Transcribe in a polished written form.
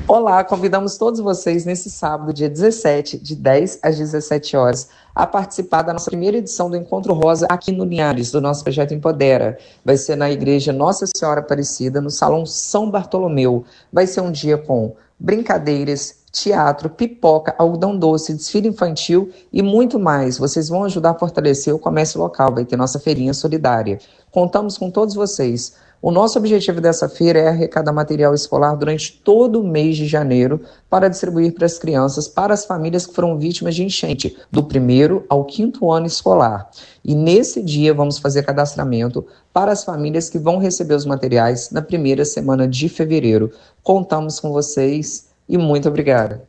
Olá, convidamos todos vocês nesse sábado, dia 17, de 10 às 17 horas, a participar da nossa primeira edição do Encontro Rosa aqui no Linhares, do nosso projeto Empodera. Vai ser na Igreja Nossa Senhora Aparecida, no Salão São Bartolomeu. Vai ser um dia com brincadeiras, teatro, pipoca, algodão doce, desfile infantil e muito mais. Vocês vão ajudar a fortalecer o comércio local, vai ter nossa feirinha solidária. Contamos com todos vocês. O nosso objetivo dessa feira é arrecadar material escolar durante todo o mês de janeiro para distribuir para as crianças, para as famílias que foram vítimas de enchente, do 1º ao 5º ano escolar. E nesse dia vamos fazer cadastramento para as famílias que vão receber os materiais na primeira semana de fevereiro. Contamos com vocês e muito obrigada.